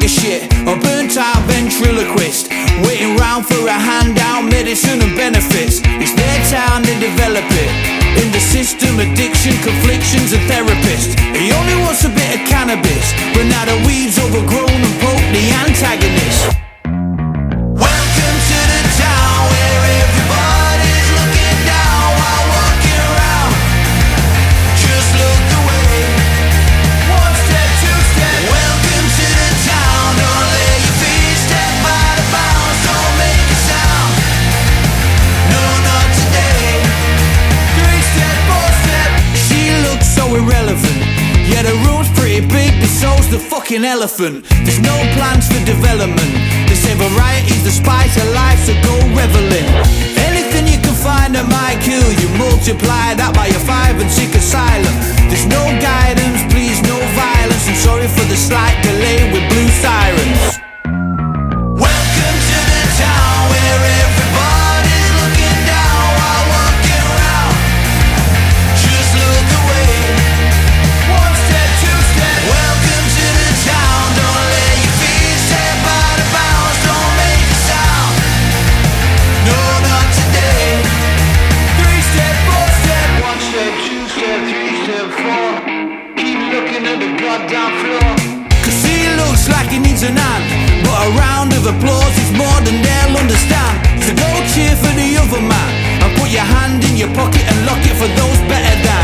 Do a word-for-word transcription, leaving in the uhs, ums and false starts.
bag of shit, a burnt out ventriloquist, waiting round for a handout, medicine and benefits. It's their town, they develop it. In the system, addiction, conflictions and therapists. He only wants a bit of cannabis, but now the weed's overgrown and poke the antagonist. Welcome to the town where everybody's looking down while walking around. Just look away. One step, two step. Welcome to the town. Don't let your feet step out of bounds. Don't make a sound. No, not today. Three step, four step. She looks so irrelevant. Yeah, the room's pretty big, but so's the fucking elephant. There's no plans for development. They say variety's the spice of life, so go reveling. Anything you can find that might kill you, multiply that by your five and seek asylum. There's no guidance, please no violence, and sorry for the slight delay with blue sirens. Welcome to the town where everybody's looking down while walking around. Just look away. One step, two step. Welcome to the town. Don't let your feet step out of bounds. Don't make a sound. No, not today. Three step, four step. One step, two step, three step, four. Keep looking at the goddamn floor. Cause he looks like he needs an hand, but a round of applause is more than they'll understand. So go cheer for the other man, and put your hand in your pocket and lock it for those better